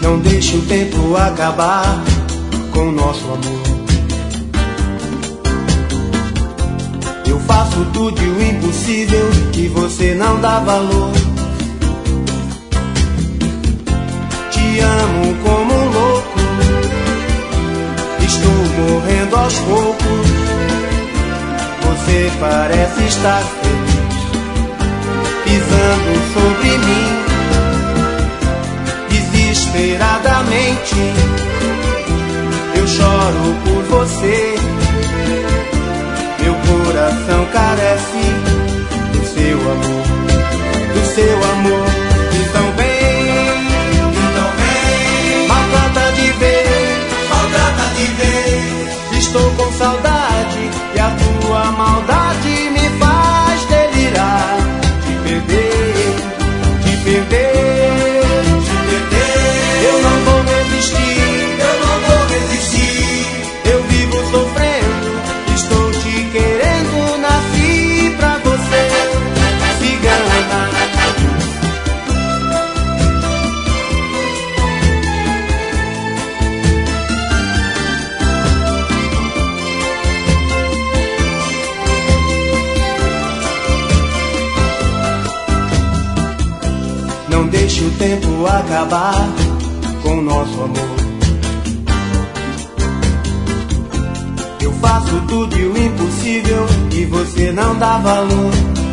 Não deixe o tempo acabar com o nosso amor. Eu faço tudo e o impossível e você não dá valor. Te amo como um louco, estou morrendo aos poucos. Você parece estar feliz, pisando sobre mim. Desesperadamente eu choro por você. Meu coração carece do seu amor, do seu amor. Então vem, maltrata de vez. Estou com saudade e a tua maldade me faz delirar. Te perder, te perder, te perder. Eu não vou resistir, eu não vou resistir. Eu vivo sofrendo, estou te querendo, nasci pra você, cigana. Não deixe o tempo acabar com o nosso amor. Eu faço tudo e o impossível e você não dá valor.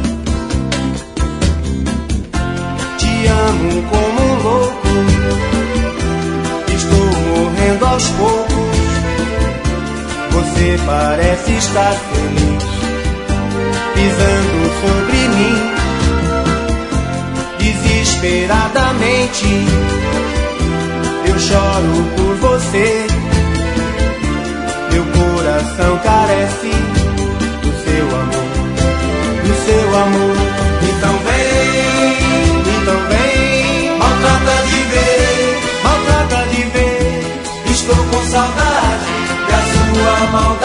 Te amo como um louco, estou morrendo aos poucos. Você parece estar feliz, pisando sobre mim. Desesperadamente eu choro por você. Meu coração carece do seu amor, do seu amor. Então vem, maltrata de vez. Estou com saudade da sua maldade.